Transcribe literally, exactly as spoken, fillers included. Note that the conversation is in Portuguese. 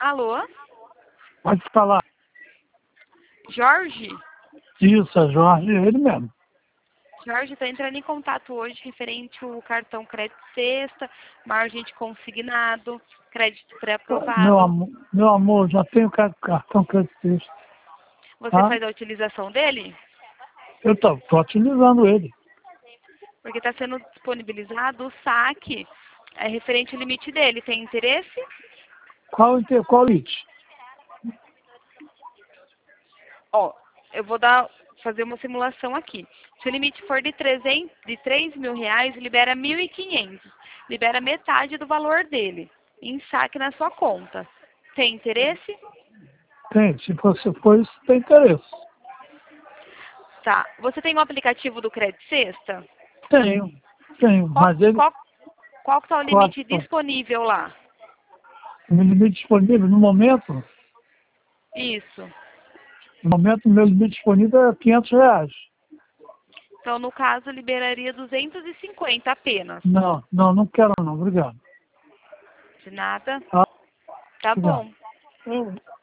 Alô? Pode falar. Jorge? Isso, é Jorge, ele mesmo. Jorge, está entrando em contato hoje referente ao cartão crédito sexta, margem de consignado, crédito Meu pré-aprovado. amor, meu amor, já tenho car- cartão crédito. Você Tá? faz a utilização dele? Eu tô, tô utilizando ele. Porque está sendo disponibilizado o saque é, referente ao limite dele. Tem interesse? Qual, inte- qual limite? Ó, eu vou dar, fazer uma simulação aqui. Se o limite for de, trezentos, de três mil reais, libera mil e quinhentos. Libera metade do valor dele em saque na sua conta. Tem interesse? Tem, se você for isso, tem interesse. Tá. Você tem um aplicativo do Crédito Sexta? Tenho, tenho, Qual, mas ele, qual, qual que está o qual, limite disponível lá? o meu limite disponível no momento, Isso. no momento o meu limite disponível é quinhentos reais. Então, no caso, liberaria duzentos e cinquenta apenas. Não, não, não quero não, obrigado. De nada. Tá? Tá Obrigado. bom. Eu-